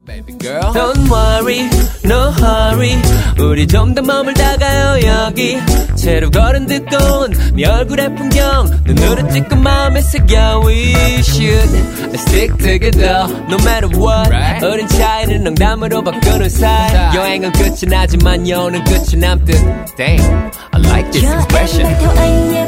Baby girl, don't worry, no hurry. 우리 좀 더 머물다가요 여기. 채로 걸은 듯고 네 얼굴의 풍경 눈으로 찍고 마음에 새겨. We should stick together, no matter what. Right. 어린 차이는 농담으로 바꾸는 사이. 여행은 끝이 나지만 여는 끝이 남듯. Damn, I like this expression.